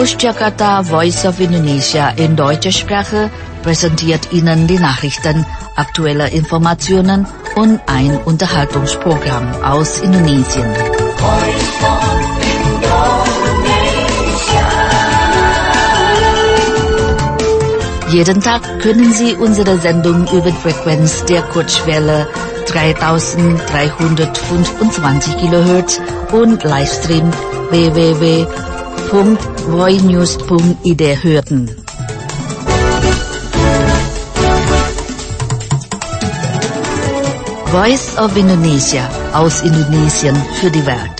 Aus Jakarta, Voice of Indonesia in deutscher Sprache präsentiert Ihnen die Nachrichten, aktuelle Informationen und ein Unterhaltungsprogramm aus Indonesien. Jeden Tag können Sie unsere Sendung über die Frequenz der Kurzwelle 3325 kHz und Livestream www.voinews.id hören. Voice of Indonesia aus Indonesien für die Welt.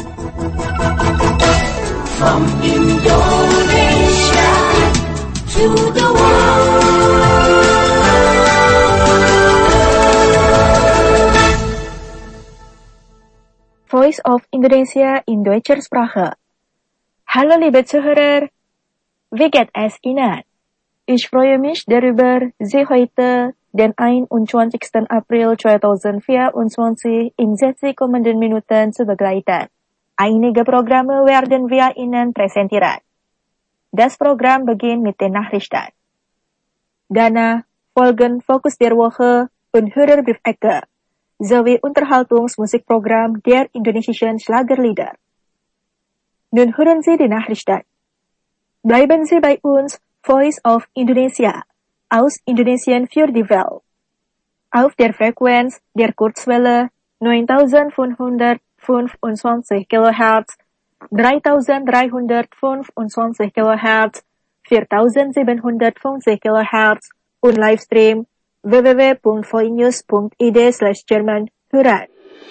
From Indonesia to the world. Voice of Indonesia in deutscher Sprache. Hallo liebe Zuhörer, wie geht es Ihnen? Ich freue mich darüber, Sie heute, den 21. April 2024, in 60 kommenden Minuten zu begleiten. Einige Programme werden wir Ihnen präsentieren. Das Programm beginnt mit den Nachrichten. Danach folgen Fokus der Woche und Hörerbriefecke sowie Unterhaltungsmusikprogramm der indonesischen Schlagerlieder. Nun hören Sie die Nachrichten. Bleiben Sie bei uns, Voice of Indonesia, aus Indonesien für die Welt. Auf der Frequenz der Kurzwelle 9525 kHz, 3325 kHz, 4750 kHz und Livestream www.voinews.id/German hören.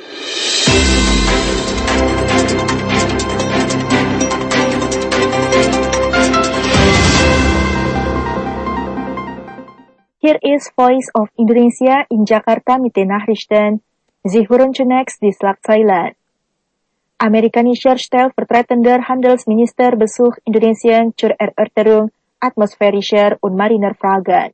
Hier ist Voice of Indonesia in Jakarta mit den Nachrichten. Sie hören zunächst die Schlagzeilen. Amerikanischer stellvertretender Handelsminister besucht Indonesien zur Erörterung atmosphärischer und mariner Fragen.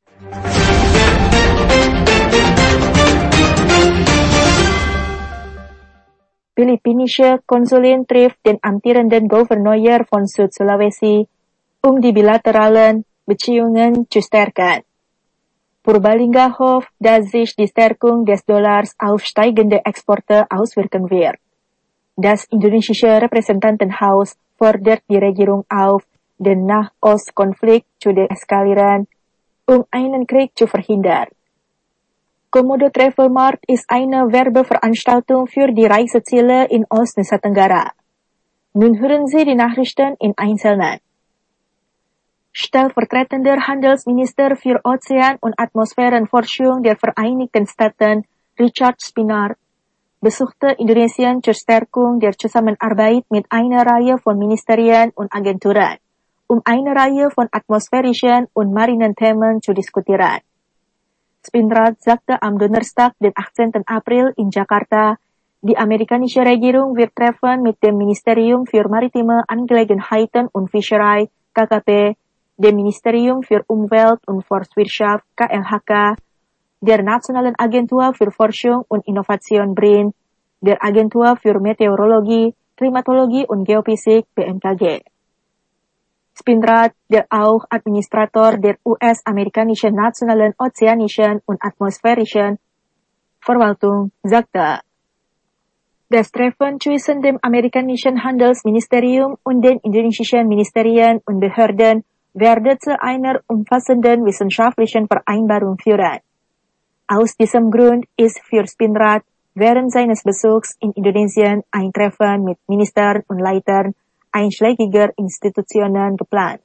Philippinische Konsulin trifft den amtierenden Gouverneur von Süd-Sulawesi, die bilateralen Beziehungen zu stärken. Purbalingga hofft, dass sich die Stärkung des Dollars auf steigende Exporte auswirken wird. Das indonesische Repräsentantenhaus fordert die Regierung auf, den Nahostkonflikt zu deeskalieren, einen Krieg zu verhindern. Komodo Travel Mart ist eine Werbeveranstaltung für die Reiseziele in Ost-Nusa Tenggara. Nun hören Sie die Nachrichten in Einzelnen. Stellvertretender Handelsminister für Ozean- und Atmosphärenforschung der Vereinigten Staaten, Richard Spinard, besuchte Indonesien zur Stärkung der Zusammenarbeit mit einer Reihe von Ministerien und Agenturen, eine Reihe von atmosphärischen und marinen Themen zu diskutieren. Spinrad sagte am Donnerstag, den 18. April in Jakarta, die amerikanische Regierung wird Treffen mit dem Ministerium für Maritime Angelegenheiten und Fischerei, KKP, dem Ministerium für Umwelt und Forstwirtschaft, KLHK, der Nationalen Agentur für Forschung und Innovation BRIN, der Agentur für Meteorologie, Klimatologie und Geophysik, BMKG. Spinrad, der auch Administrator der US-amerikanischen Nationalen Ozeanischen und Atmosphärischen Verwaltung, sagte, das Treffen zwischen dem amerikanischen Handelsministerium und den indonesischen Ministerien und Behörden werde zu einer umfassenden wissenschaftlichen Vereinbarung führen. Aus diesem Grund ist für Spinrad während seines Besuchs in Indonesien ein Treffen mit Ministern und Leitern einschlägiger Institutionen geplant.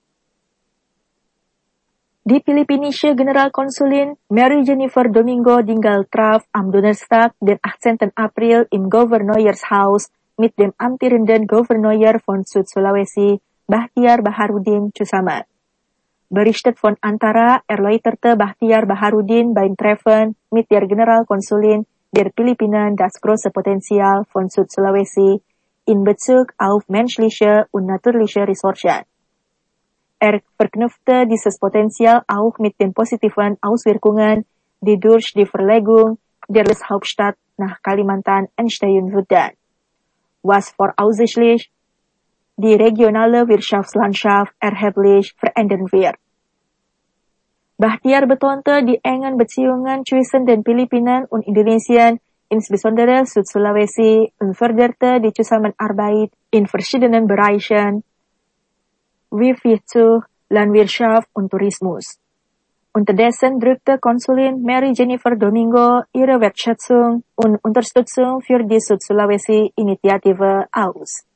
Die philippinische Generalkonsulin Mary Jennifer Domingo Dingal traf am Donnerstag, den 18. April im Gouverneurshaus mit dem amtierenden Gouverneur von Süd-Sulawesi, Bahtiar Baharudin, zusammen. Berichtet von Antara erläuterte Bahtiar Baharudin beim Treffen mit der Generalkonsulin der Philippinen das große Potenzial von Süd-Sulawesi in Bezug auf menschliche und natürliche Ressourcen. Er verknüpfte dieses Potenzial auch mit den positiven Auswirkungen, die durch die Verlegung der Hauptstadt nach Kalimantan entstehen würden, was voraussichtlich die regionale Wirtschaftslandschaft erheblich verändern wird. Bahtiar betonte die engen Beziehungen zwischen den Philippinen und Indonesien, insbesondere Süd-Sulawesi, und förderte die Zusammenarbeit in verschiedenen Bereichen wie Wirtschaft, Landwirtschaft und Tourismus. Unterdessen drückte Konsulin Mary Jennifer Domingo ihre Wertschätzung und Unterstützung für die Süd-Sulawesi-Initiative aus.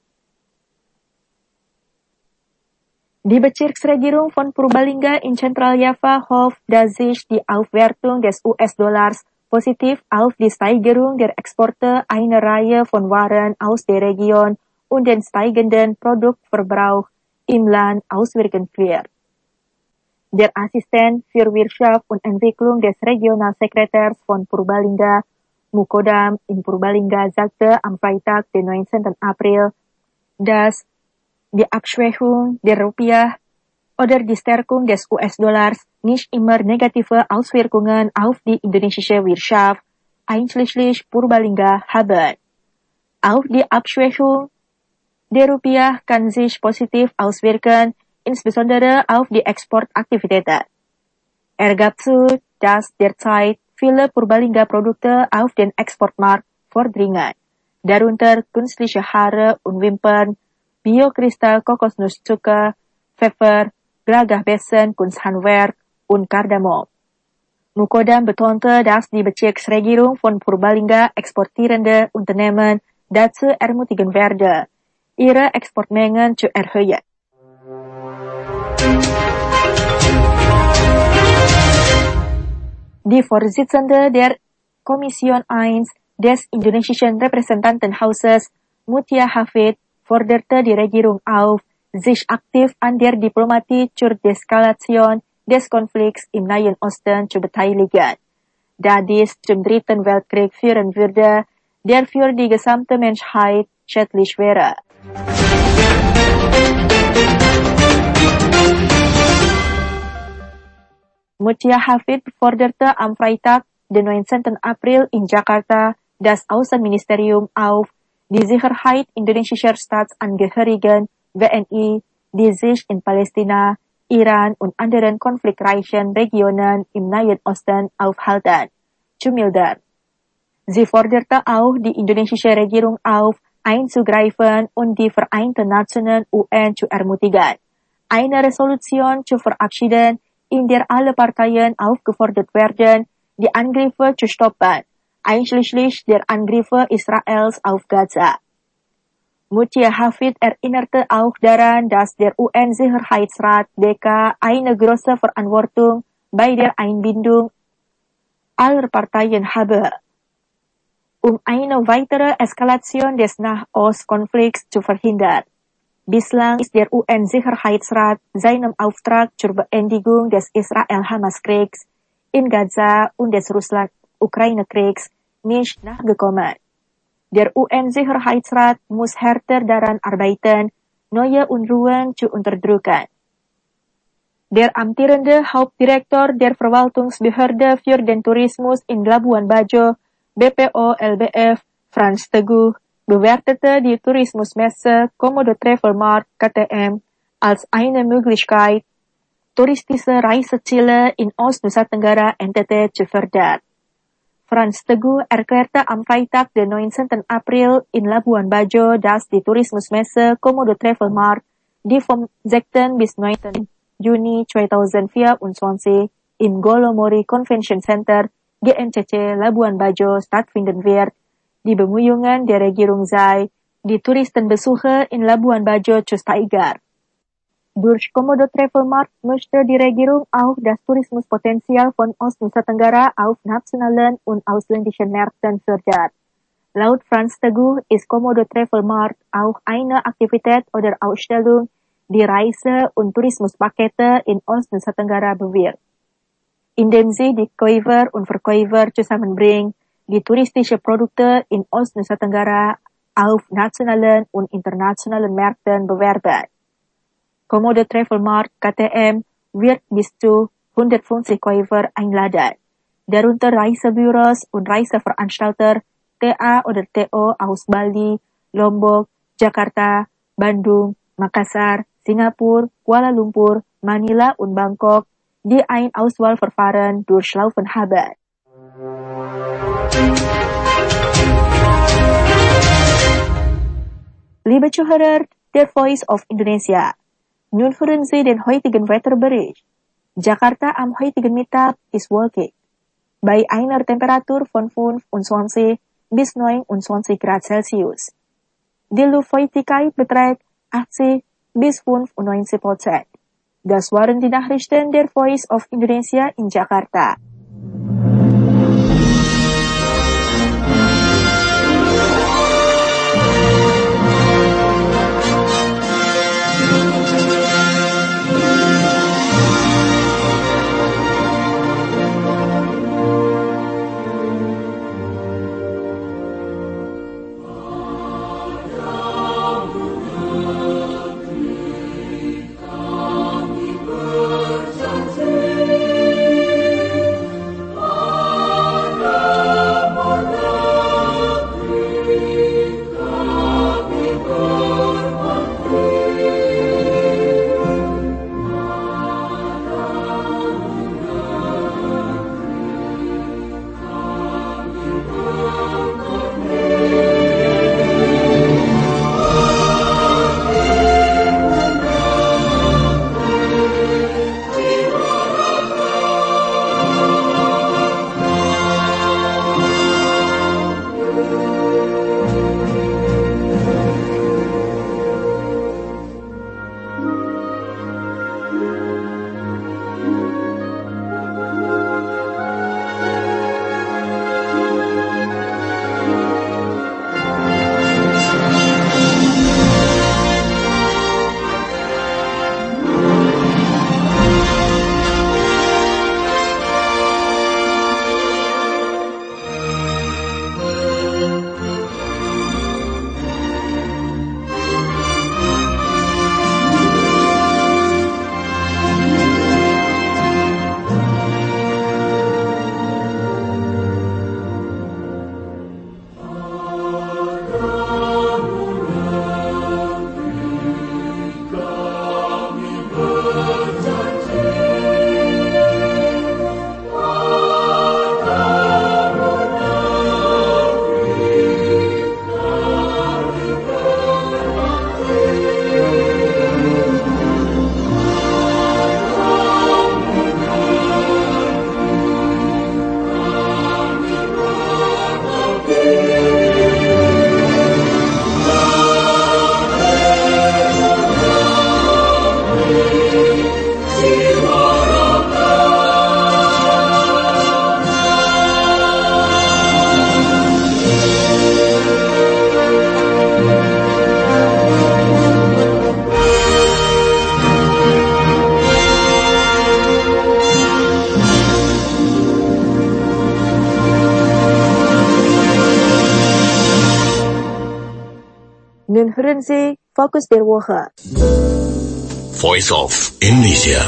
Die Bezirksregierung von Purbalingga in Zentraljava hofft, dass sich die Aufwertung des US-Dollars positiv auf die Steigerung der Exporte einer Reihe von Waren aus der Region und den steigenden Produktverbrauch im Land auswirken wird. Der Assistent für Wirtschaft und Entwicklung des Regionalsekretärs von Purbalingga, Mukodam in Purbalingga, sagte am Freitag, den 19. April, dass die Abschwächung der Rupiah oder die Stärkung des US-Dollars nicht immer negative Auswirkungen auf die indonesische Wirtschaft, einschließlich Purbalingga, haben. Auch die Abschwächung der Rupiah kann sich positiv auswirken, insbesondere auf die Exportaktivitäten. Er gab zu, dass derzeit viele Purbalingga-Produkte auf den Exportmarkt vordringen, darunter künstliche Haare und Wimpern, Biokristal Kokosnusszucker, Pfeffer, Gelagahbessen, Kunsthandwerk und Kardamom. Mukodam betonte, dass die Bezirksregierung von Purbalingga exportierende Unternehmen dazu ermutigen werde, ihre Exportmengen zu erhöhen. Die Vorsitzende der Kommission 1 des indonesischen Repräsentantenhauses, Mutia Hafid, forderte die Regierung auf, sich aktiv an der Diplomatie zur Deeskalation des Konflikts im Nahen Osten zu beteiligen, da dies zum Dritten Weltkrieg führen würde, der für die gesamte Menschheit schädlich wäre. Mutia Hafid forderte am Freitag, den 19. April in Jakarta, das Außenministerium auf, die Sicherheit indonesischer Staatsangehörigen WNI, die sich in Palästina, Iran und anderen konfliktreichen Regionen im Nahen Osten aufhalten, zu mildern. Sie forderte auch die indonesische Regierung auf, einzugreifen und die Vereinten Nationen UN zu ermutigen, eine Resolution zu verabschieden, in der alle Parteien aufgefordert werden, die Angriffe zu stoppen, einschließlich der Angriffe Israels auf Gaza. Mutia Hafid erinnerte auch daran, dass der UN-Sicherheitsrat DK eine große Verantwortung bei der Einbindung aller Parteien habe, um eine weitere Eskalation des Nahostkonflikts zu verhindern. Bislang ist der UN-Sicherheitsrat seinem Auftrag zur Beendigung des Israel-Hamas-Kriegs in Gaza und des Russland-Ukraine-Kriegs nicht nachgekommen. Der UN-Sicherheitsrat muss härter daran arbeiten, neue Unruhen zu unterdrücken. Der amtierende Hauptdirektor der Verwaltungsbehörde für den Tourismus in Labuan Bajo, BPO-LBF, Franz Teguh, bewertete die Tourismusmesse Komodo Travel Mart KTM als eine Möglichkeit, touristische Reiseziele in Ost-Nusa Tenggara NTT zu fördern. Franz Teguh erklärte am Freitag, den 19. April in Labuan Bajo, dass die Tourismusmesse Komodo Travel Mart, die vom 6. bis 9. Juni 2024 im Golomori Convention Center GNCC Labuan Bajo stattfinden wird, die Bemühungen der Regierung sei, die Touristenbesuche in Labuan Bajo zu steigern. Durch Komodo Travel Mart möchte die Regierung auch das Tourismuspotenzial von Ost-Nusa Tenggara auf nationalen und ausländischen Märkten fördern. Laut Franz Teguh ist Komodo Travel Mart auch eine Aktivität oder Ausstellung, die Reise- und Tourismuspakete in Ost-Nusa Tenggara bewirbt, indem sie die Käufer und Verkäufer zusammenbringt, die touristische Produkte in Ost-Nusa Tenggara auf nationalen und internationalen Märkten bewerben. Komodo Travel Mart KTM wird bis zu 150 Käufer einladen, darunter Reisebüros und Reiseveranstalter TA oder TO aus Bali, Lombok, Jakarta, Bandung, Makassar, Singapur, Kuala Lumpur, Manila und Bangkok die ein Auswahlverfahren durchlaufen haben. Liebe Zuhörer, der Voice of Indonesia. Nun hören Sie den heutigen Wetterbericht. Jakarta am heutigen Mittag ist wolkig. Bei einer Temperatur von 25 bis 29 Grad Celsius. Die Luftfeuchtigkeit beträgt 80 bis 95%. Das waren die Nachrichten der Voice of Indonesia in Jakarta. Nun hören Sie Fokus der Woche. Voice of Indonesia.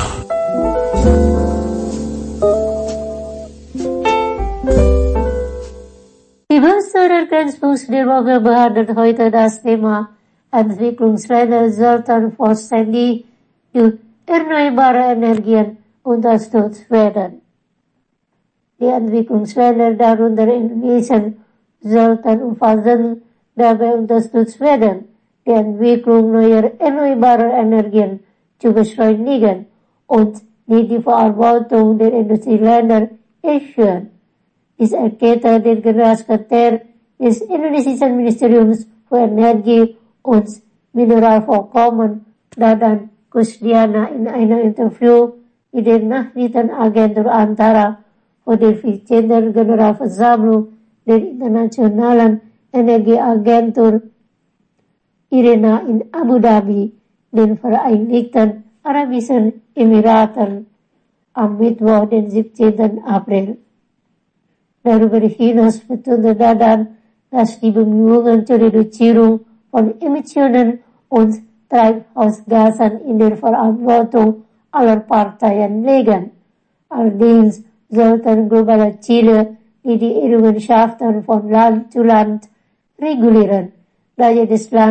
Liebe Fokus der Woche behandelt heute das Thema Entwicklungsländer sollten vollständig durch erneuerbare Energien unterstützt werden. Die Entwicklungsländer, darunter Indonesien, sollten umfassend dabei unterstützt werden, die Entwicklung neuer erneuerbarer Energien zu beschleunigen und die Verarbeitung der Industrieländer erschweren. Dies erklärte der Generalsekretär des Indonesischen Ministeriums für Energie und Mineralvorkommen, Dadan Kusdiana, in einem Interview mit der Nachrichtenagentur Antara vor der 14. Generalversammlung der Internationalen Energieagentur IRENA in Abu Dhabi, den Vereinigten Arabischen Emiraten, am Mittwoch, den 17. April. Darüber hinaus betonte Dadan, dass die Bemühungen zur Reduzierung von Emissionen und Treibhausgasen in der Verantwortung aller Parteien liegen. Allerdings sollten globale Ziele, die Errungenschaften von Land zu Land regulieren, da jedes Land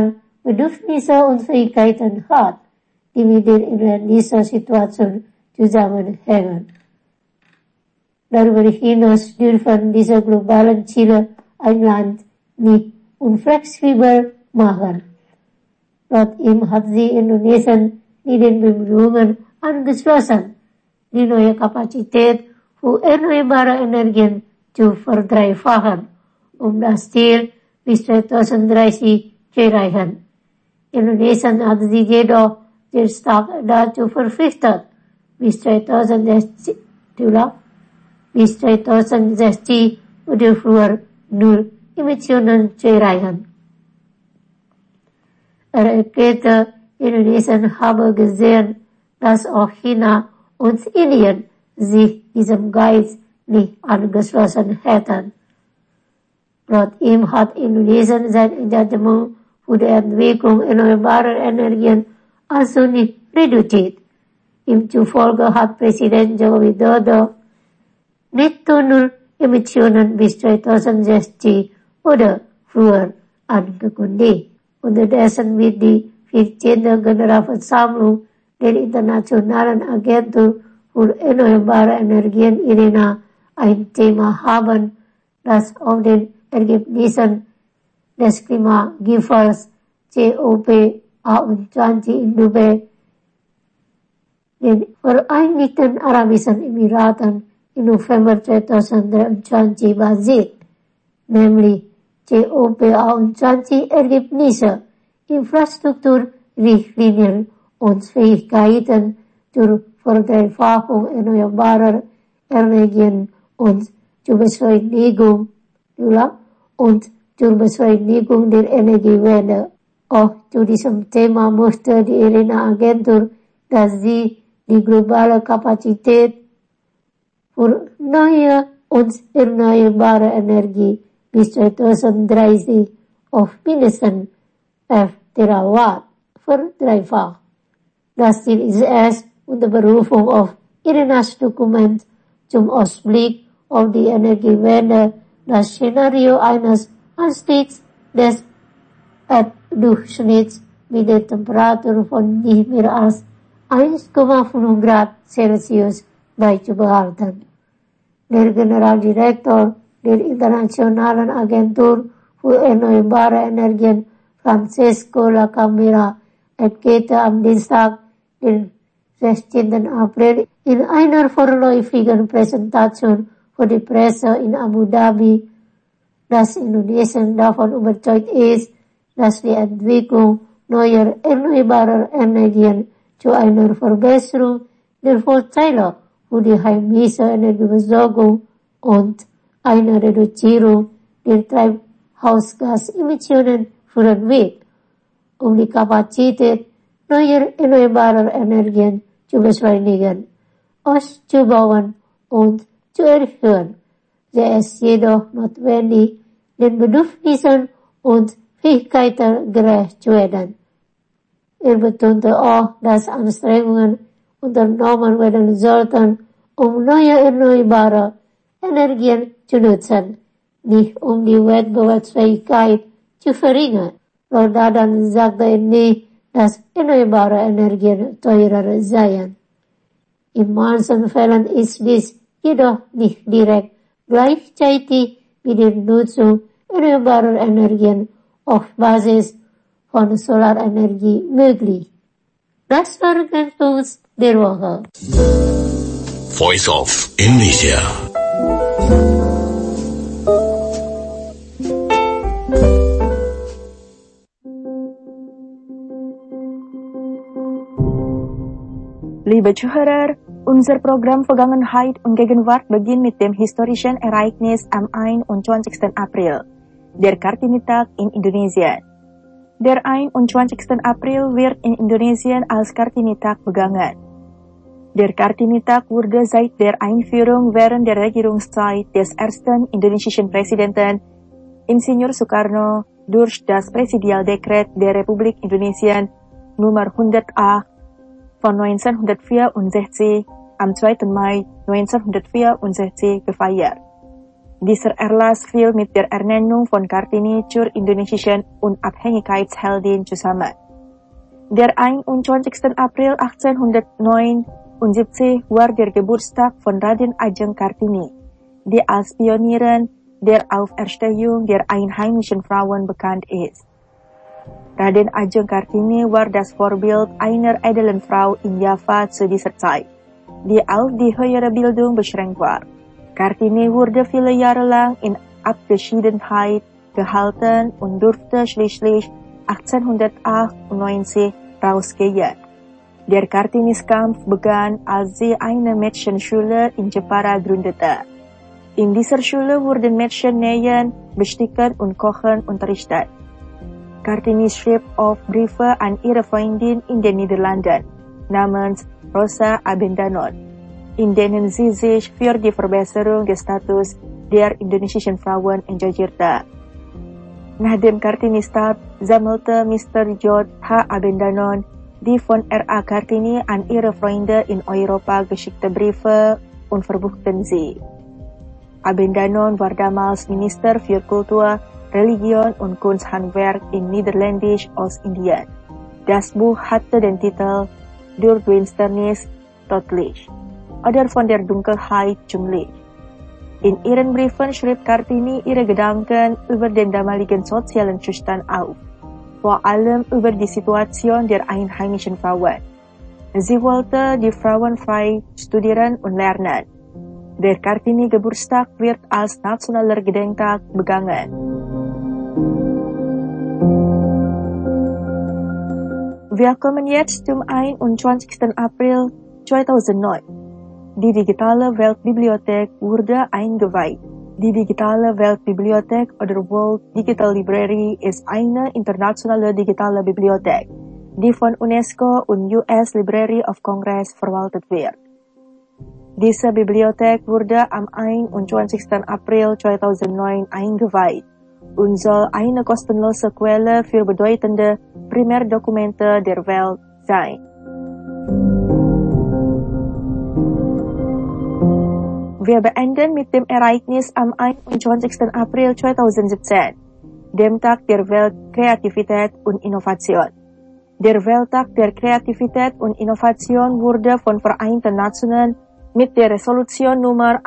Bedürfnisse und Fähigkeiten hat, die mit in dieser Situation zusammenhängen. Darüber hinaus dürfen diese globalen Ziele ein Land nicht unflexibel machen. Laut ihm hat sie Indonesien in den Bemühungen angeschlossen, die neue Kapazität für erneuerbare Energien zu verdreifachen, das Ziel bis 2030 zu erreichen. Indonesien hat sich jedoch sehr stark dazu verpflichtet, bis 2060 oder früher null Emissionen zu erreichen. Er erklärte, Indonesien habe gesehen, dass auch China und Indien sich diesem Geist nicht angeschlossen hätten. Laut ihm hat Indonesien sein Engagement für die Entwicklung erneuerbarer Energien also nicht reduziert. Ihm zufolge hat Präsident Joko Widodo netto null Emissionen bis 2060 oder früher angekündigt. Unterdessen wird die 14. Generalversammlung der Internationalen Agentur für erneuerbare Energien IRENA ein Thema haben, das auf den Ergebnissen des Klimagipfels COP21 in Dubai, den Vereinigten Arabischen Emiraten, im November 2023 basiert, nämlich COP21 Ergebnisse, Infrastrukturrichtlinien und Fähigkeiten zur Verdreifachung erneuerbarer Energien und zur Beschleunigung der Energiewende. Auch zu diesem Thema möchte die IRENA-Agentur, dass sie die globale Kapazität für neue und erneuerbare Energie bis 2030 auf mindestens 11 Terawatt verdreifacht. Das Ziel ist es, unter Berufung auf IRENAs Dokument zum Ausblick auf die Energiewende, das Szenario eines Anstiegs des Erddurchschnitts mit der Temperatur von nicht mehr als 1,5 Grad Celsius beizubehalten. Der Generaldirektor der Internationalen Agentur für erneuerbare Energien, Francesco Lacamera, erklärte am Dienstag, den 16. April, in einer vorläufigen Präsentation für die Presse in Abu Dhabi, dass Indonesien davon überzeugt ist, dass die Entwicklung neuer erneuerbarer Energien zu einer Verbesserung der Vorteile für die heimische Energieversorgung und einer Reduzierung der Treibhausgasemissionen führen wird, die Kapazität neuer erneuerbarer Energien zu beschleunigen, auszubauen und zu erhöhen. Sei es jedoch notwendig, den Bedürfnissen und Fähigkeiten gerecht zu werden. Er betonte auch, dass Anstrengungen unternommen werden sollten, neue erneuerbare Energien zu nutzen, nicht die Wettbewerbsfähigkeit zu verringern. Laut Dadan sagte er nicht, dass erneuerbare Energien teurer seien. In manchen Fällen ist dies jedoch nicht direkt gleichzeitig mit der Nutzung erneuerbarer Energien auf Basis von Solarenergie möglich. Das war der Punkt der Woche. Voice of Indonesia. Liebe Zuhörer, unser Programm Vergangenheit und Gegenwart beginnt mit dem historischen Ereignis am 21. April, der Kartini-Tag in Indonesien. Der 21. April wird in Indonesien als Kartini-Tag begangen. Der Kartini-Tag wurde seit der Einführung während der Regierungszeit des ersten indonesischen Präsidenten Insinyur Soekarno durch das Präsidialdekret der Republik Indonesien Nummer 100A von 1964 am 2. Mai 1964 gefeiert. Dieser Erlass fiel mit der Ernennung von Kartini zur indonesischen Unabhängigkeitsheldin zusammen. Der 21. April 1879 war der Geburtstag von Raden Ajeng Kartini, die als Pionierin der Auferstehung der einheimischen Frauen bekannt ist. Raden Ajeng Kartini war das Vorbild einer edlen Frau in Java zu dieser Zeit, die auf die höhere Bildung beschränkt war. Kartini wurde viele Jahre lang in Abgeschiedenheit gehalten und durfte schließlich 1898 rausgehen. Der Kartinis-Kampf begann, als sie eine Mädchenschule in Jepara gründete. In dieser Schule wurden Mädchen nähen, besticken und kochen unterrichtet. Kartini schrieb oft Briefe an ihre Freundin in den Niederlanden, namens Rosa Abendanon, in denen sie sich für die Verbesserung des Status der indonesischen Frauen engagierte. Nachdem Kartini starb, sammelte Mr. George H. Abendanon die von R.A. Kartini an ihre Freunde in Europa geschickte Briefe und verbuchten sie. Abendanon war damals Minister für Kultur, Religion und Kunsthandwerk in Niederländisch-Ostindien. Das Buch hatte den Titel Durch Duisternis tot Licht oder von der Dunkelheit zum Licht. In ihren Briefen schrieb Kartini ihre Gedanken über den damaligen sozialen Zustand auf, vor allem über die Situation der einheimischen Frauen. Sie wollte die Frauen frei studieren und lernen. Der Kartini-Geburtstag wird als nationaler Gedenktag begangen. Wir kommen jetzt zum 21. April 2009. Die digitale Weltbibliothek wurde eingeweiht. Die digitale Weltbibliothek oder World Digital Library ist eine internationale digitale Bibliothek, die von UNESCO und US Library of Congress verwaltet wird. Diese Bibliothek wurde am 21. April 2009 eingeweiht und soll eine kostenlose Quelle für bedeutende Primärdokumente der Welt sein. Wir beenden mit dem Ereignis am 21. April 2017, dem Tag der Weltkreativität und Innovation. Der Welttag der Kreativität und Innovation wurde von Vereinten Nationen mit der Resolution Nummer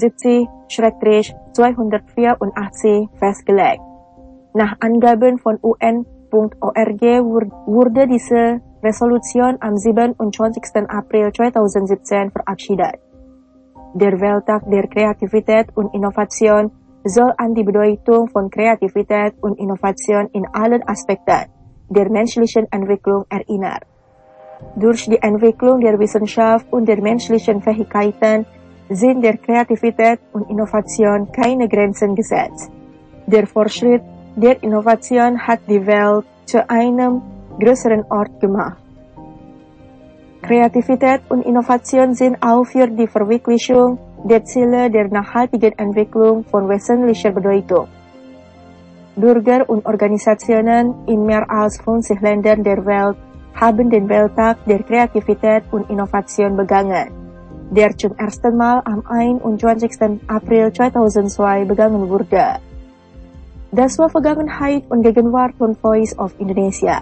71/284 festgelegt. Nach Angaben von UN.org wurde diese Resolution am 27. April 2017 verabschiedet. Der Welttag der Kreativität und Innovation soll an die Bedeutung von Kreativität und Innovation in allen Aspekten der menschlichen Entwicklung erinnern. Durch die Entwicklung der Wissenschaft und der menschlichen Fähigkeiten sind der Kreativität und Innovation keine Grenzen gesetzt. Der Fortschritt der Innovation hat die Welt zu einem größeren Ort gemacht. Kreativität und Innovation sind auch für die Verwirklichung der Ziele der nachhaltigen Entwicklung von wesentlicher Bedeutung. Bürger und Organisationen in mehr als 50 Ländern der Welt haben den Welttag der Kreativität und Innovation begangen, der zum ersten Mal am 21. April 2002 begangen wurde. Das war Vergangenheit und Gegenwart von Voice of Indonesia.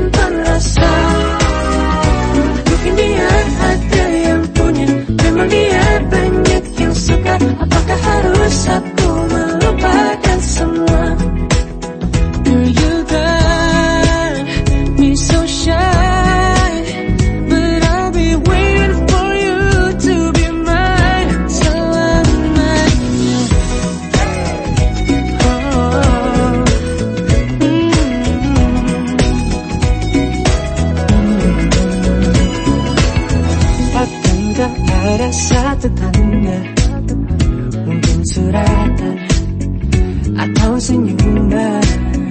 Mungkin dia ada yang punya, memang dia tetangga, mungkin suratan atau senyuman.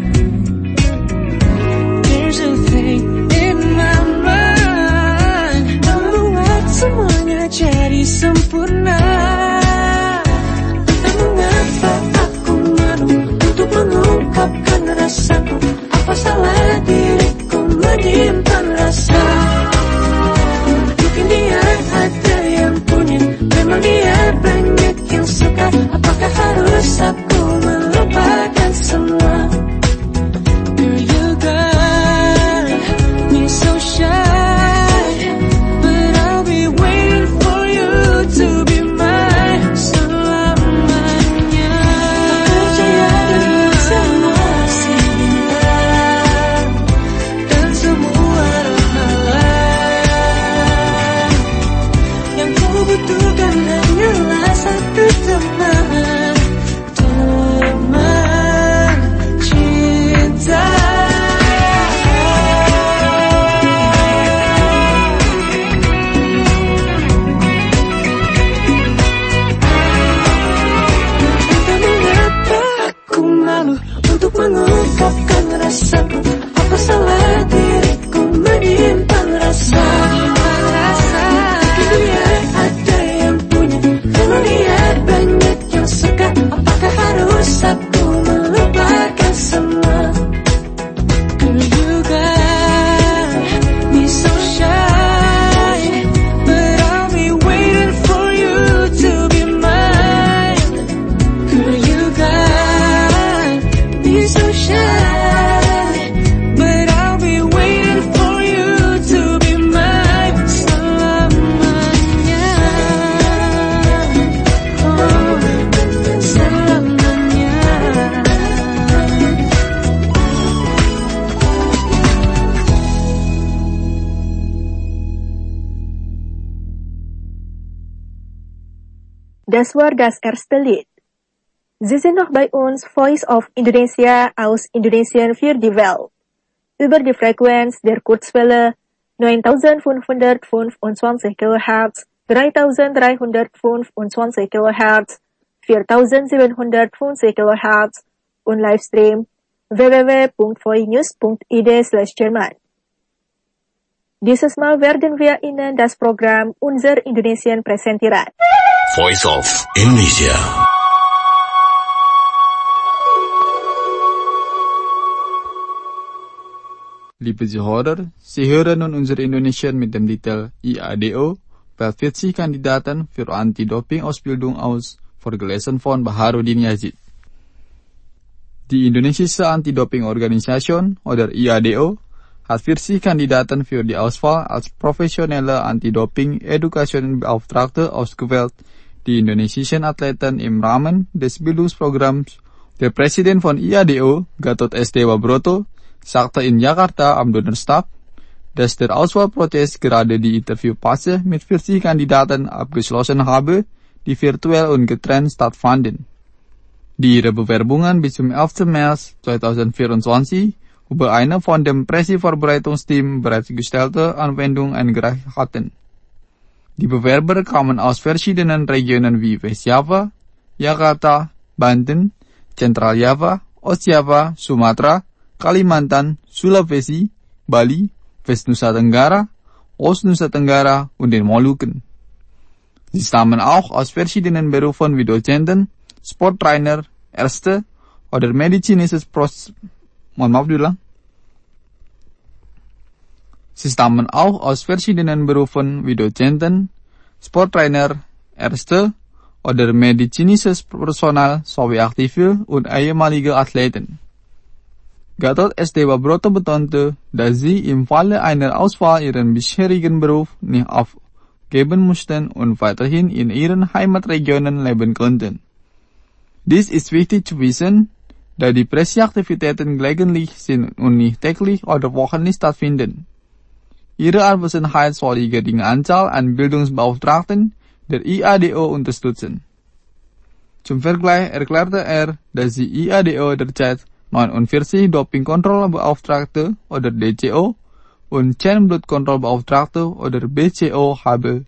There's a thing in my mind, membuat semuanya jadi sempurna. Entah mengapa aku malu untuk mengungkapkan rasaku. Apa salah diriku menyimpan rasa? Mungkin dia ada yang punya, memang dia banyak yang suka. Apakah harus aku melupakan semua? Girl, you got me so shy, but I'll be waiting for you to be mine selamanya. Percaya dengan semua sindiran dan semua ramalan. Yang ku butuhkan hanyalah satu teman, teman cinta. Entah mengapa aku malu untuk mengungkapkan rasaku. Apa salah diriku menyimpan rasa? Mungkin dia ada yang punya, memang dia banyak yang suka. Apakah harus aku melupakan semua? Girl, you got me so shy, but I'll be waiting for you to be mine. Girl, you got me so shy, but I'll be waiting for you to be mine selamanya. Oh, selamanya. Das war das erste Lied. Sie sind noch bei uns Voice of Indonesia aus Indonesien für die Welt. Über die Frequenz der Kurzwelle 9525 kHz, 3325 kHz, 4750 kHz und Livestream www.voinews.id/German. Dieses Mal werden wir Ihnen das Programm Unser Indonesien präsentieren. Voice of Indonesia. Liebe Zuhörer, Sie hören nun unser Indonesian mit dem Titel IADO, bei 40 Kandidaten für Anti-Doping-Ausbildung aus, vorgelesen von Baharudin Yazid. Die indonesische Anti-Doping-Organisation, oder IADO, hat 40 Kandidaten für die Auswahl als professionelle Anti-Doping-Education-Beauftragte ausgewählt, die indonesischen Athleten im Rahmen des Bildungsprogramms. Der Präsident von IADO, Gatot S. Dewa Broto, sagte in Jakarta am Donnerstag, dass der Auswahlprozess gerade die Interviewphase mit 40 Kandidaten abgeschlossen habe, die virtuell und getrennt stattfanden. Die ihre Bewerbungen bis zum 11. März 2024 über eine von dem Pressevorbereitungsteam bereitgestellte Anwendung eingereicht hatten. Die Bewerber kamen aus verschiedenen Regionen wie Westjava, Jakarta, Banten, Zentraljava, Ostjava, Sumatera, Kalimantan, Sulawesi, Bali, Westnusa Tenggara, Ostnusa Tenggara und den Molukken. Sie stammen auch aus verschiedenen Berufen wie Dozenten, Sporttrainer, Ärzte oder medizinisches Sie stammen auch aus verschiedenen Berufen wie Dozenten, Sporttrainer, Ärzte oder medizinisches Personal sowie aktive und ehemalige Athleten. Gatot S. Dewa Broto betonte, dass sie im Falle einer Auswahl ihren bisherigen Beruf nicht aufgeben mussten und weiterhin in ihren Heimatregionen leben konnten. Dies ist wichtig zu wissen, da die Presseaktivitäten gelegentlich sind und nicht täglich oder wöchentlich stattfinden. Ihre Anwesenheit soll die geringe Anzahl an Bildungsbeauftragten der IADO unterstützen. Zum Vergleich erklärte er, dass die IADO derzeit 49 Dopingkontrollbeauftragte oder DCO und 10 Blutkontrollbeauftragte oder BCO habe,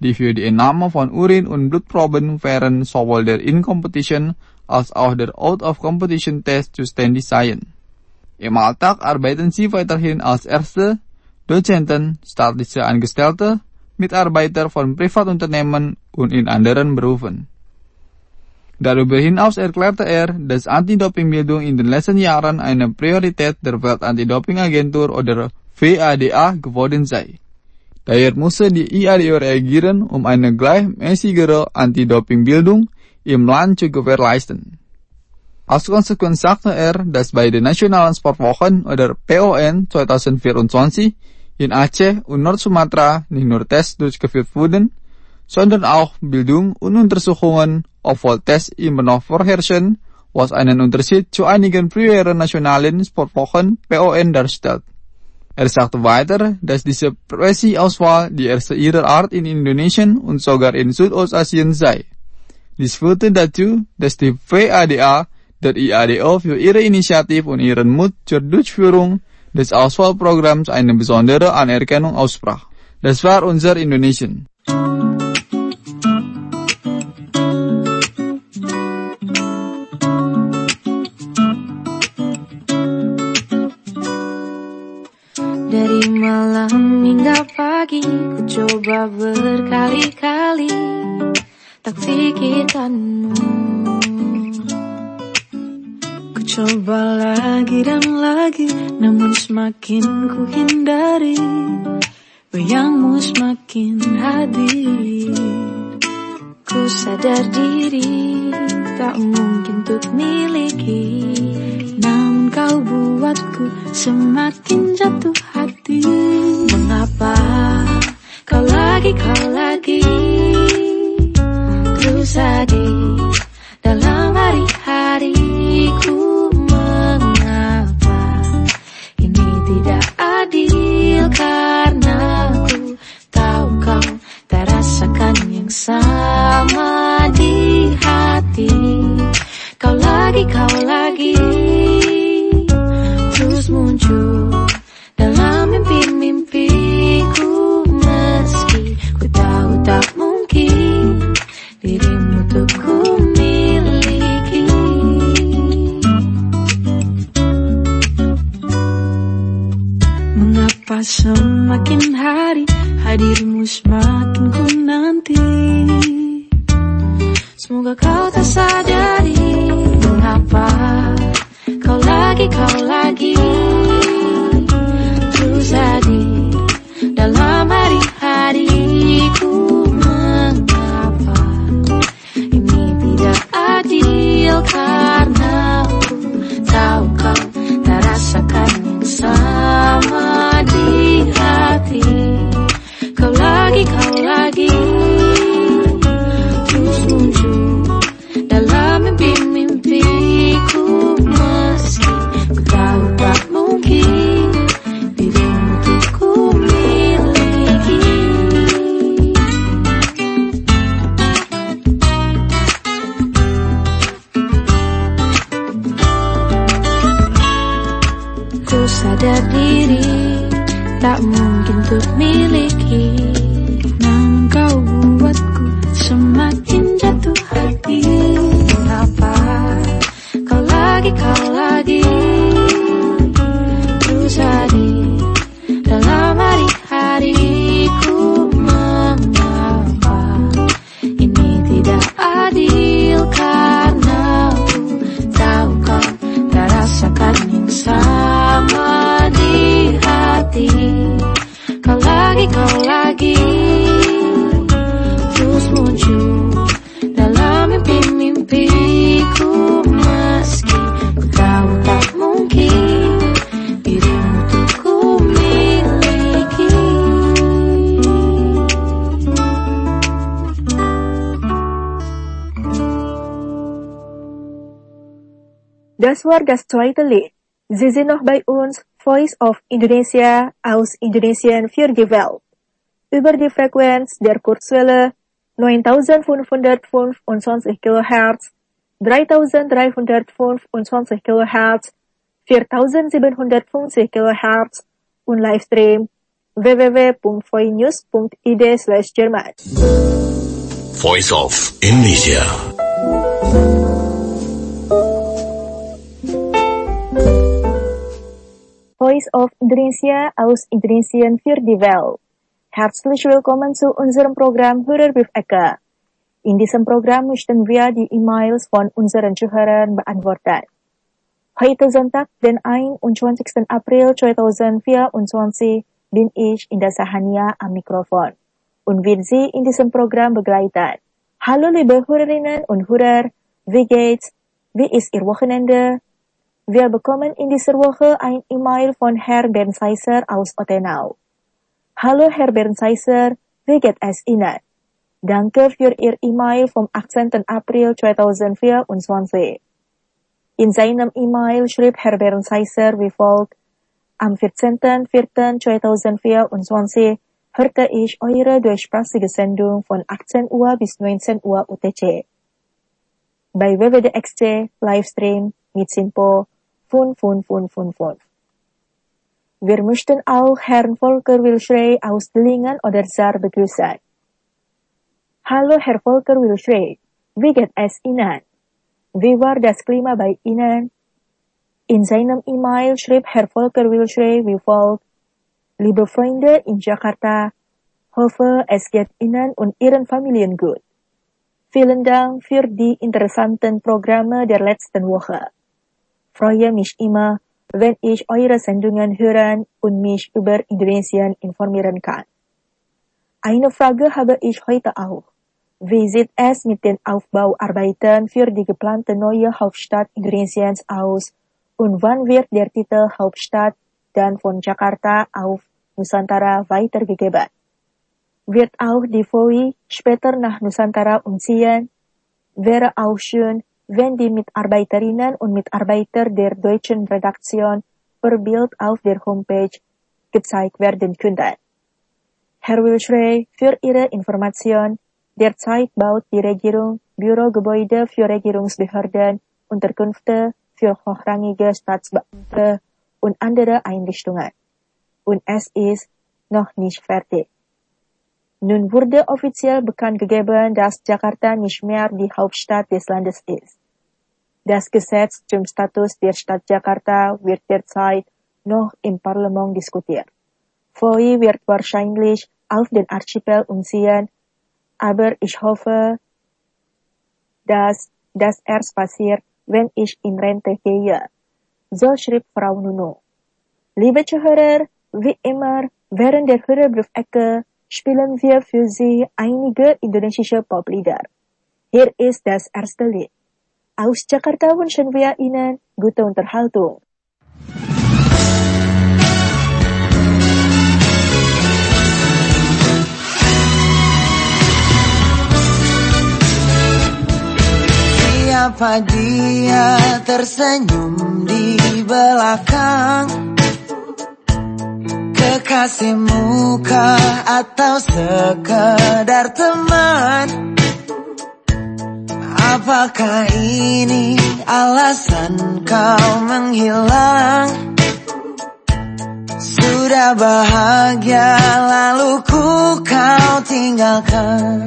die für die Entnahme von Urin- und Blutproben während sowohl der In-Competition als auch der Out-of-Competition-Test zu standardisieren. Im Alltag arbeiten sie weiterhin als Ärzte, Dozenten, staatliche Angestellte, Mitarbeiter von Privatunternehmen und in anderen Berufen. Darüber hinaus erklärte er, dass Anti-Doping-Bildung in den letzten Jahren eine Priorität der Welt-Anti-Doping-Agentur oder WADA geworden sei. Daher musste die IADO reagieren, um eine gleichmäßigere Anti-Doping-Bildung im Land zu gewährleisten. Als Konsequenz sagte er, dass bei den Nationalen Sportwochen oder PON 2024 in Aceh und Nord-Sumatra nicht nur Tests durchgeführt wurden, sondern auch Bildung und Untersuchungen, obwohl Tests immer noch vorherrschen, was einen Unterschied zu einigen früheren nationalen Sportwochen PON darstellt. Er sagte weiter, dass diese Professionsauswahl die erste ihrer Art in Indonesien und sogar in Südostasien sei. Dies führte dazu, dass die WADA der IADO für ihre Initiative und ihren Mut zur Durchführung des Auswahlprogramms eine besondere Anerkennung aussprach. Das war unser Indonesien. Dari malam hingga pagi ku coba berkali-kali tak pikirkanmu. Ku coba lagi dan lagi, namun semakin ku hindari, bayangmu semakin hadir. Ku sadar diri tak mungkin untuk miliki, namun kau buatku semakin jatuh hati. Mengapa kau lagi terus hadir dalam hari-hariku? Mengapa ini tidak adil? Karena ku tahu kau tak rasakan yang sama di hati. Kau lagi terus muncul dalam mimpi-mimpiku, meski ku tahu tak mungkin dirimu untuk ku miliki. Mengapa semakin hari hadirmu semakin ku nanti? Semoga kau tak sadari mengapa kau lagi terus hadir dalam hari-hariku. Mengapa ini tidak adil? Karena ku tahu kau tak rasakan yang sama di hati. Kau lagi terus muncul dalam mimpi-mimpiku, meski ku tahu tak mungkin dirimu untuk ku miliki. Ku sadar diri tak mungkin untuk miliki, namun kau buatku semakin jatuh hati. Mengapa kau lagi terus hadir dalam hari-hariku? Mengapa ini tidak adil? Karena ku tahu kau tak rasakan yang sama di hati. Kau lagi terus muncul dalam mimpi-mimpiku, meski ku tahu tak mungkin dirimu untuk ku miliki. Das war das zweite Lied. Sie sind noch bei uns, Voice of Indonesia aus Indonesien für die Welt. Über die Frequenz der Kurzwelle 9525 kHz, 3325 kHz, 4750 kHz und Livestream www.voinews.id/Jerman. Voice of Indonesia. Voice of Indonesia aus Indonesien für die Welt. Herzlich willkommen zu unserem Programm Hörerbriefecke. In diesem Programm möchten wir die E-Mails von unseren Zuhörern beantworten. Heute Sonntag, den 21. April 2024, bin ich in der Sahania am Mikrofon und will Sie in diesem Programm begleiten. Hallo liebe Hörerinnen und Hörer, wie geht's? Wie ist Ihr Wochenende? Wir bekommen in dieser Woche ein E-Mail von Herr Bernsheiser aus Ottenau. Hallo Herr Bernsheiser, wie geht es Ihnen? Danke für Ihr E-Mail vom 18. April 2024. In seinem E-Mail schrieb Herr Bernsheiser wie folgt: Am 14.04.2024 hörte ich eure deutschsprachige Sendung von 18 Uhr bis 19 Uhr UTC. Bei WWDXC Livestream mit Sinpo 5555. Wir möchten auch Herrn Volker Wilschrey aus Dillingen oder Saar begrüßen. Hallo Herr Volker Wilschrey, wie geht es Ihnen? Wie war das Klima bei Ihnen? In seinem E-Mail schrieb Herr Volker Wilschrey wie folgt: Liebe Freunde in Jakarta, hoffe es geht Ihnen und Ihren Familien gut. Vielen Dank für die interessanten Programme der letzten Woche. Freue mich immer, wenn ich eure Sendungen hören und mich über Indonesien informieren kann. Eine Frage habe ich heute auch. Wie sieht es mit den Aufbauarbeiten für die geplante neue Hauptstadt Indonesiens aus und wann wird der Titel Hauptstadt dann von Jakarta auf Nusantara weitergegeben? Wird auch die VOI später nach Nusantara umziehen? Wäre auch schön, wenn die Mitarbeiterinnen und Mitarbeiter der deutschen Redaktion per Bild auf der Homepage gezeigt werden könnten. Herr Wilschrey, für Ihre Information: Derzeit baut die Regierung Bürogebäude für Regierungsbehörden, Unterkünfte für hochrangige Staatsbeamte und andere Einrichtungen. Und es ist noch nicht fertig. Nun wurde offiziell bekannt gegeben, dass Jakarta nicht mehr die Hauptstadt des Landes ist. Das Gesetz zum Status der Stadt Jakarta wird derzeit noch im Parlament diskutiert. VOI wird wahrscheinlich auf den Archipel umziehen, aber ich hoffe, dass das erst passiert, wenn ich in Rente gehe. So schrieb Frau Nuno. Liebe Zuhörer, wie immer, während der Hörerbriefecke spielen wir für Sie einige indonesische Poplieder. Hier ist das erste Lied. Aus Jakarta wünschen wir Ihnen gute Unterhaltung. Siapa dia tersenyum di belakang? Kekasih muka atau sekedar teman? Apakah ini alasan kau menghilang? Sudah bahagia lalu ku kau tinggalkan.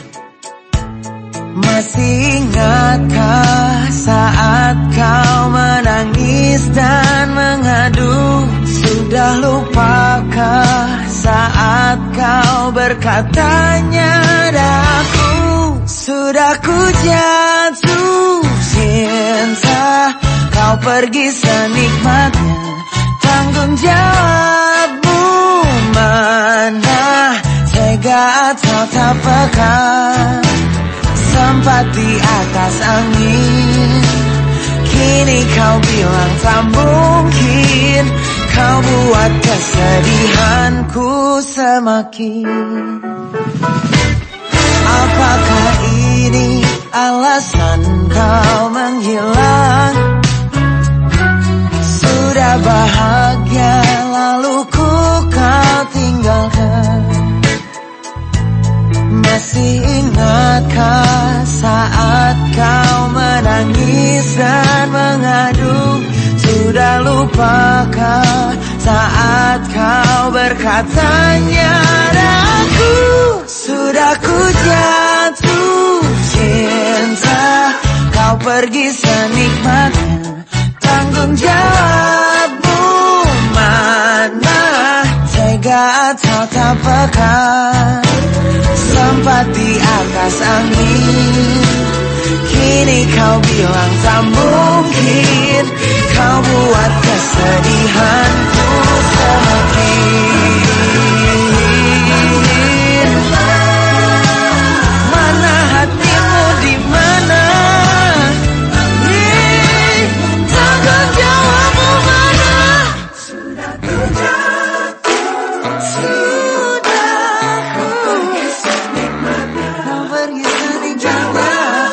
Masih ingatkah saat kau menangis dan mengadu? Sudah lupakah saat kau berkatanya daku? Sudah ku jatuh cinta, kau pergi senikmatnya. Tanggung jawabmu mana? Tega atau tak peka? Sempat di atas angin, kini kau bilang tak mungkin. Kau buat kesedihanku semakin. Apakah ini alasan kau menghilang? Sudah bahagia lalu ku kau tinggalkan. Masih ingatkah saat kau menangis dan mengadu? Sudah lupakah saat kau kau berkatanya aku sudah ku jatuh cinta. Kau pergi senikmatnya, tanggung jawabmu mana? Tega atau tak peka, sempat di atas angin. Kini kau bilang tak mungkin, kau buat kesedihanku semakin. Mana hatimu di mana? Tanggung jawabmu mana? Sudah ku jatuh, sudah ku pergi senikmatnya, kau pergi senikmatnya.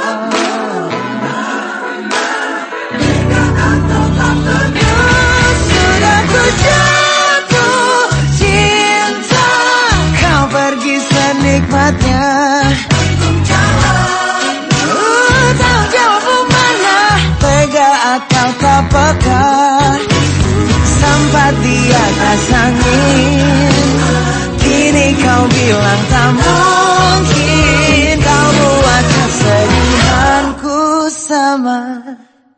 Sudah ku jatuh cinta, kau pergi senikmatnya. Tanggung jawabmu mana? Tega atau tak peka, sempat di atas angin. Kini kau bilang tak mungkin, kau buat kesedihanku semakin.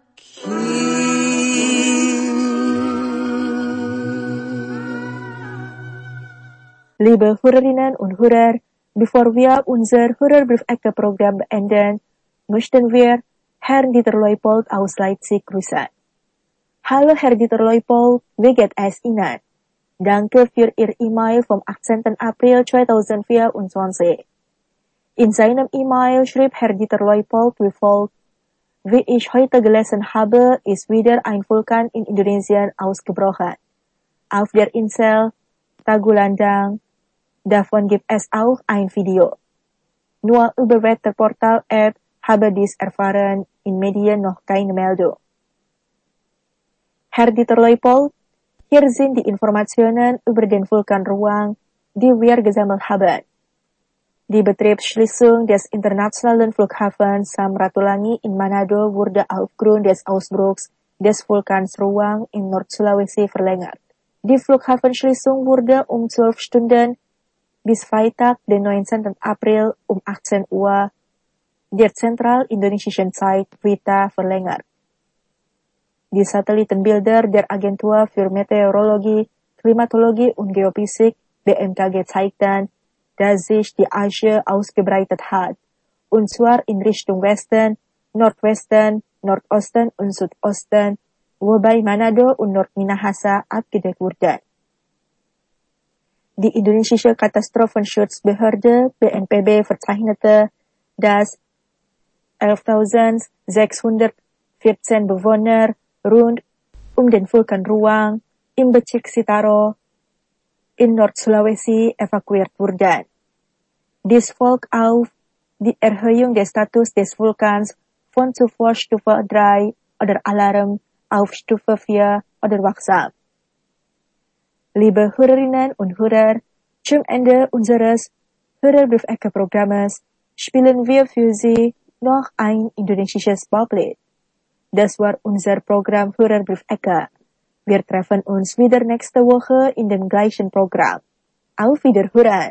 Liebe Hörerinnen und Hörer, bevor wir unser Hörerbriefecke-Programm beenden, möchten wir Herrn Dieter Leupold aus Leipzig grüßen. Hallo Herr Dieter Leupold, wie geht es Ihnen? Danke für Ihr E-Mail vom 18. April 2024. In seinem E-Mail schrieb Herr Dieter Leupold wie folgt: Wie ich heute gelesen habe, ist wieder ein Vulkan in Indonesien ausgebrochen. Auf der Insel Tagulandang. Davon gibt es auch ein Video. Nur über Wetterportal App habe dies erfahren, in Medien noch keine Meldung. Herr Dieter Leupold, hier sind die Informationen über den Vulkan Ruang, die wir gesammelt haben. Die Betriebsschließung des internationalen Flughafens Samratulangi in Manado wurde aufgrund des Ausbruchs des Vulkans Ruang in Nord-Sulawesi verlängert. Die Flughafenschließung wurde um 12 Stunden bis Freitag, den 19. April um 18 Uhr der zentralindonesischen Zeit WITA verlängert. Die Satellitenbilder der Agentur für Meteorologie, Klimatologie und Geophysik BMKG zeigten, dass sich die Asche ausgebreitet hat, und zwar in Richtung Westen, Nordwesten, Nordosten und Südosten, wobei Manado und Nord-Minahasa abgedeckt wurden. Die indonesische Katastrophenschutzbehörde BNPB verzeichnete, dass 11.614 Bewohner rund um den Vulkan Ruang im Bezirk Sitaro in Nord-Sulawesi evakuiert wurden. Dies folgt auf die Erhöhung des Status des Vulkans von zuvor Stufe 3 oder Alarm auf Stufe 4 oder wachsam. Liebe Hörerinnen und Hörer, zum Ende unseres Hörerbriefecke-Programmes spielen wir für Sie noch ein indonesisches Poplied. Das war unser Programm Hörerbriefecke. Wir treffen uns wieder nächste Woche in dem gleichen Programm. Auf Wiederhören!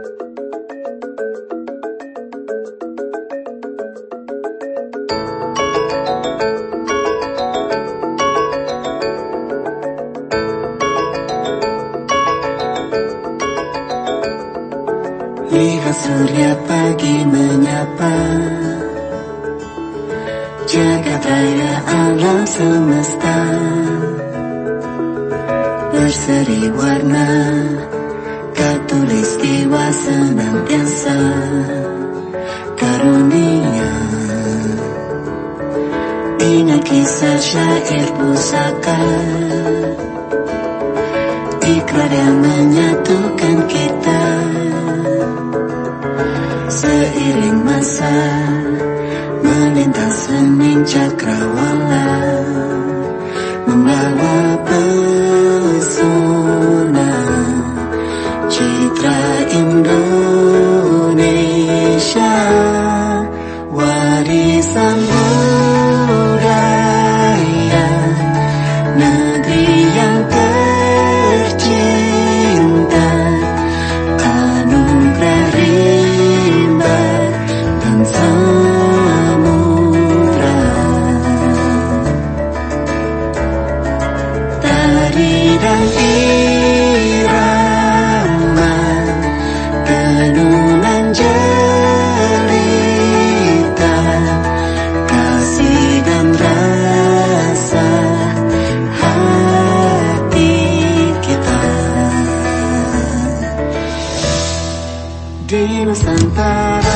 Lihat surya pagi menyapa, jagat raya alam semesta, berseri warna, katulistiwa senantiasa karunia. Ingat kisah syair pusaka, ikrar yang menyatukan kita. Seiring masa melintas hening cakrawala, membawa pesona citra Indonesia, warisan budaya negeri yang tercinta. di Nusantara.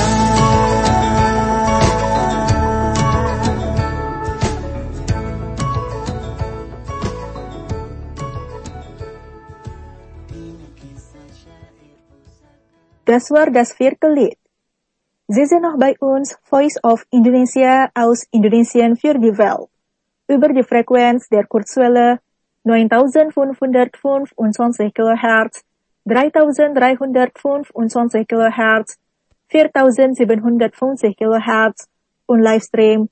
Das war das vierte Lied. Sie sind noch bei uns, Voice of Indonesia aus Indonesien für die Welt. Über die Frequenz der Kurzwelle 9525 kHz, 3325 kHz, 4750 kHz und Livestream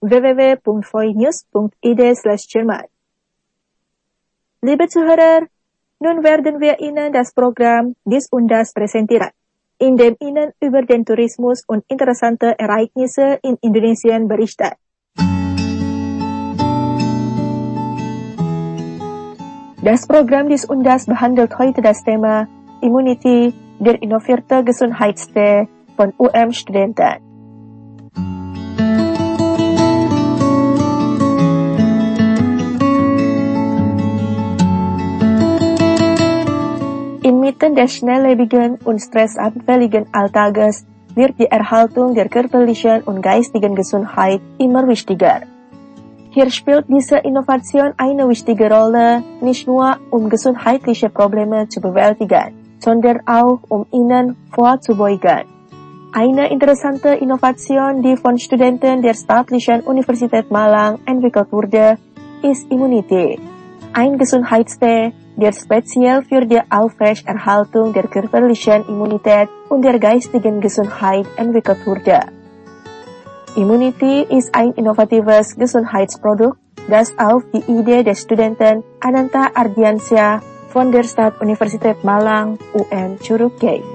www.voinews.id/Jerman. Liebe Zuhörer, nun werden wir Ihnen das Programm Dies und Das präsentieren, in dem Ihnen über den Tourismus und interessante Ereignisse in Indonesien berichtet. Das Programm Dies und Das behandelt heute das Thema Immunity, der innovierte Gesundheitstee von UM-Studenten. Inmitten des schnelllebigen und stressanfälligen Alltages wird die Erhaltung der körperlichen und geistigen Gesundheit immer wichtiger. Hier spielt diese Innovation eine wichtige Rolle, nicht nur um gesundheitliche Probleme zu bewältigen, sondern auch um ihnen vorzubeugen. Eine interessante Innovation, die von Studenten der Staatlichen Universität Malang entwickelt wurde, ist Immunity, ein Gesundheitstee, der speziell für die Aufrechterhaltung der körperlichen Immunität und der geistigen Gesundheit entwickelt wurde. Immunity ist ein innovatives Gesundheitsprodukt, das auf die Idee des Studenten Ananta Ardiansyah von der Staatsuniversität Malang, UM zurückgeht.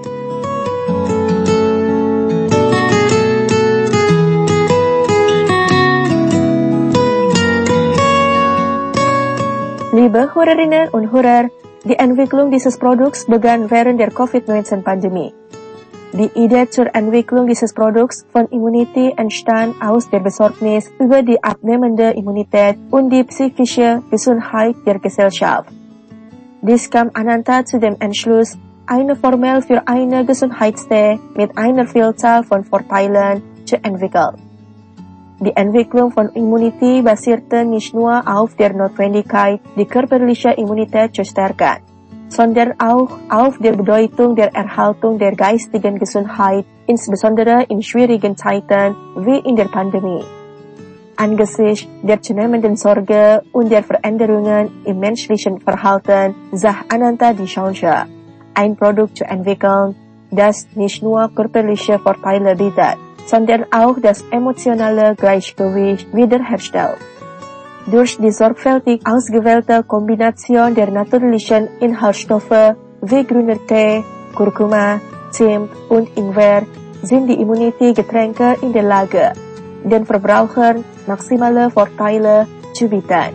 Liebe Hörerinnen und Hörer, die Entwicklung dieses Produkts begann während der Covid-19-Pandemie. Die Idee zur Entwicklung dieses Produkts von Immunity entstand aus der Besorgnis über die abnehmende Immunität und die psychische Gesundheit der Gesellschaft. Dies kam Ananta zu dem Entschluss, eine Formel für eine Gesundheitstee mit einer Vielzahl von Vorteilen zu entwickeln. Die Entwicklung von Immunity basierte nicht nur auf der Notwendigkeit, die körperliche Immunität zu stärken, sondern auch auf der Bedeutung der Erhaltung der geistigen Gesundheit, insbesondere in schwierigen Zeiten wie in der Pandemie. Angesichts der zunehmenden Sorge und der Veränderungen im menschlichen Verhalten sah Ananta die Chance, ein Produkt zu entwickeln, das nicht nur körperliche Vorteile bietet, sondern auch das emotionale Gleichgewicht wiederherstellt. Durch die sorgfältig ausgewählte Kombination der natürlichen Inhaltsstoffe wie grüner Tee, Kurkuma, Zimt und Ingwer sind die Immunity-Getränke in der Lage, den Verbrauchern maximale Vorteile zu bieten.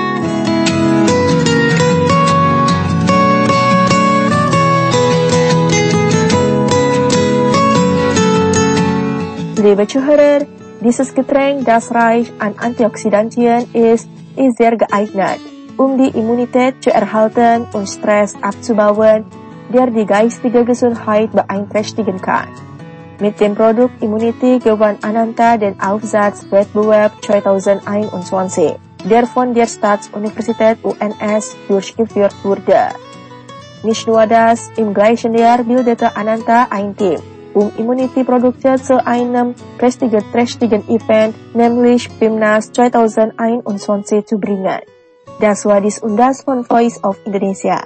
Liebe Zuhörer, dieses Getränk, das reich an Antioxidantien ist sehr geeignet, um die Immunität zu erhalten und Stress abzubauen, der die geistige Gesundheit beeinträchtigen kann. Mit dem Produkt Immunity gewann Ananta den Aufsatzwettbewerb 2021, der von der Staatsuniversität UNS durchgeführt wurde. Nicht nur das, im gleichen Jahr bildete Ananta ein Team, um Immunity-Produkte zu einem prestigeträchtigen Event, nämlich PIMNAS 2021 zu bringen. Das war dies und das von Voice of Indonesia.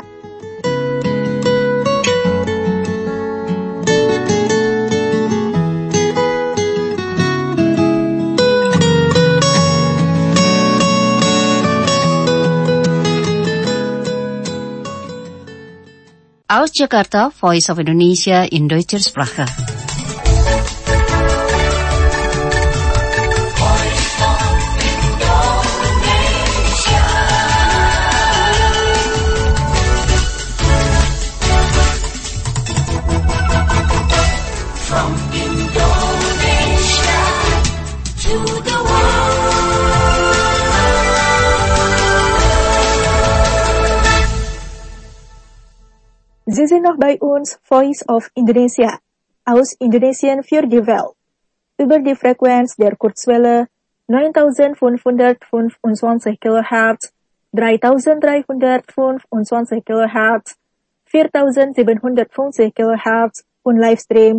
Aus Jakarta, Voice of Indonesia in deutscher Sprache. From Indonesia to the Sie sind noch bei uns, Voice of Indonesia. aus Indonesien für die Welt über die Frequenz der Kurzwelle 9525 kHz, 3325 kHz, 4750 kHz und Livestream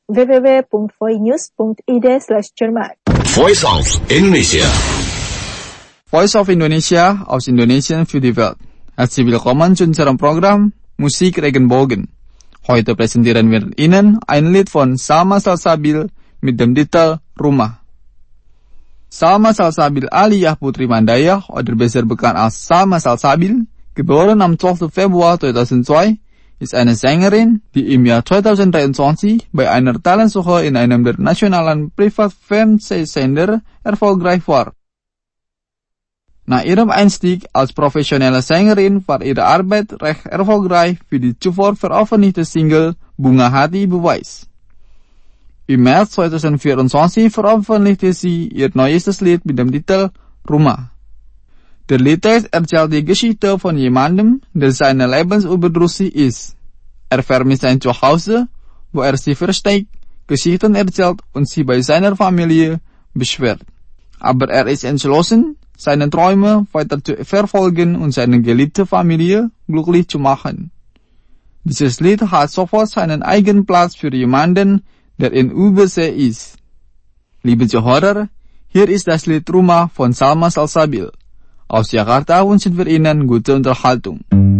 www.voinews.id/Jerman. Voice of Indonesia. Voice of Indonesia aus Indonesien für die Welt. Herzlich willkommen zu unserem Programm Musik Regenbogen. Heute präsentieren wir Ihnen ein Lied von Salma Salsabil mit dem Titel Rumah. Salma Salsabil Aliyah Putri Mandaya oder besser bekannt als Salma Salsabil, geboren am 12. Februar 2002, ist eine Sängerin, die im Jahr 2023 bei einer Talentsuche in einem der nationalen Privatfernsehsender erfolgreich war. Nach ihrem Einstieg als professionelle Sängerin war ihre Arbeit recht erfolgreich für die zuvor veröffentlichte Single Bunga Hati Beweis. Im März 2024 veröffentlichte sie ihr neuestes Lied mit dem Titel Rumah. Der Liedtext erzählt die Geschichte von jemandem, der seine lebensüberdrüssig ist. Er vermisst sein Zuhause, wo er sich versteckt, Geschichten erzählt und sich bei seiner Familie beschwert. Aber er ist entschlossen, seine Träume weiter zu verfolgen und seine geliebte Familie glücklich zu machen. Dieses Lied hat sofort seinen eigenen Platz für jemanden, der in Übersee ist. Liebe Zuhörer, hier ist das Lied Rumah von Salma Salsabil. Aus Jakarta wünschen wir Ihnen gute Unterhaltung.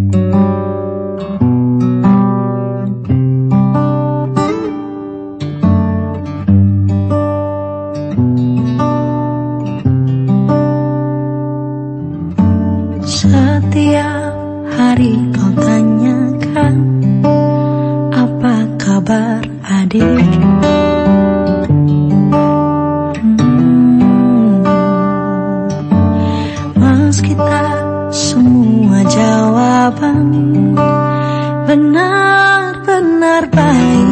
Setiap hari kau tanyakan apa kabar adik. Meski tak semua jawaban benar-benar baik.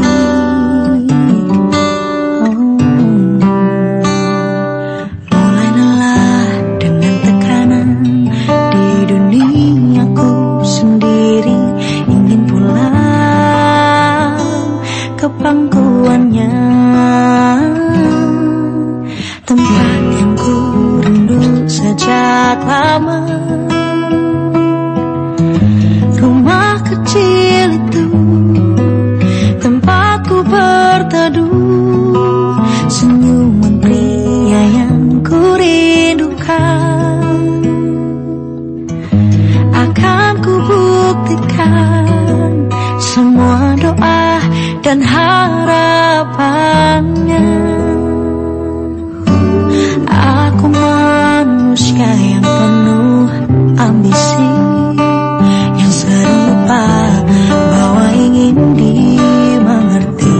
Mulai lelah dengan tekanan di duniaku sendiri, ingin pulang ke pangkuannya, tempat yang ku rindu sejak lama. Rumah kecil itu, tempatku berteduh, senyuman pria yang ku rindukan. Akan ku buktikan semua doa dan harapannya. Aku manusia yang penuh ambisi, yang sering lupa bahwa ingin dimengerti.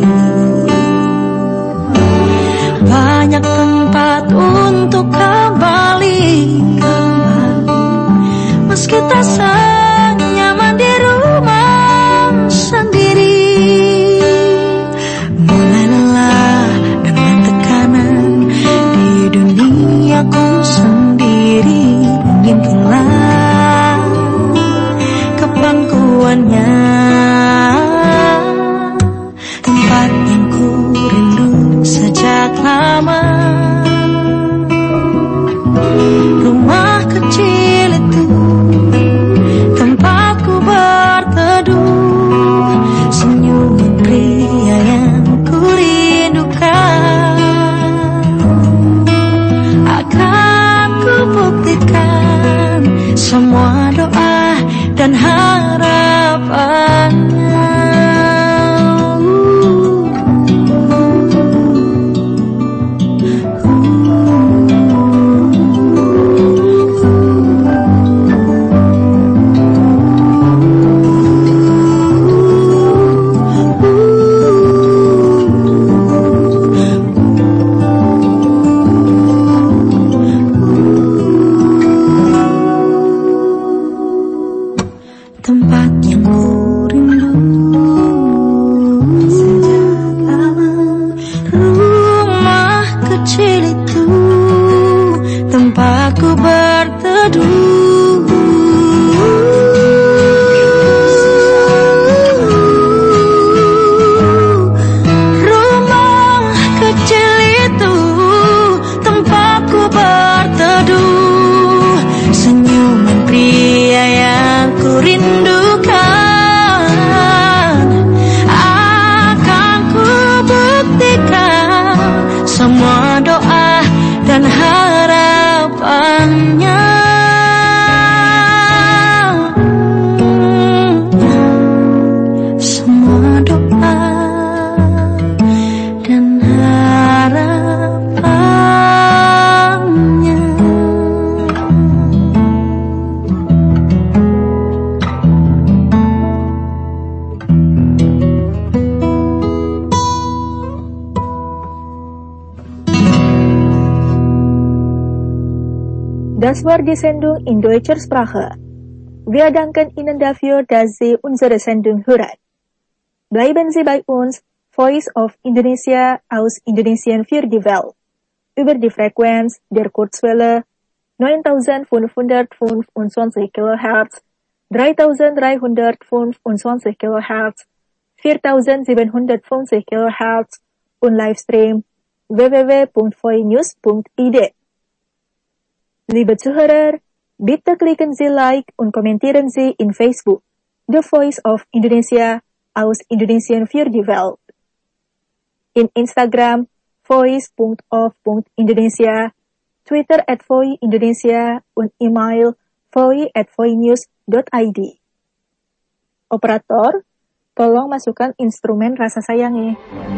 Banyak tempat untuk kembali, meski tak senyaman di rumah sendiri. Mulai lelah dengan tekanan di duniaku sendiri, ingin pulang ke pangkuannya, tempat yang ku rindu sejak lama. Rumah kecil itu, tempatku berteduh, senyuman pria yang ku rindukan. Akan ku buktikan semua doa dan harapannya. Tempat yang ku rindu sejak lama. Rumah kecil itu, tempatku berteduh, Das war die Sendung in deutscher Sprache. Wir danken Ihnen dafür, dass Sie unsere Sendung hören. Bleiben Sie bei uns, Voice of Indonesia aus Indonesien für die Welt, über die Frequenz der Kurzwelle 9525 kHz, 3325 kHz, 4750 kHz und Livestream www.voinews.id. Liebe Zuhörer, bitte klicken Sie Like und kommentieren Sie in Facebook, The Voice of Indonesia aus Indonesien für die Welt. In Instagram, voice.of.indonesia, Twitter @voiindonesia und email voi@voinews.id. Operator, tolong masukkan instrumen rasa sayangnya.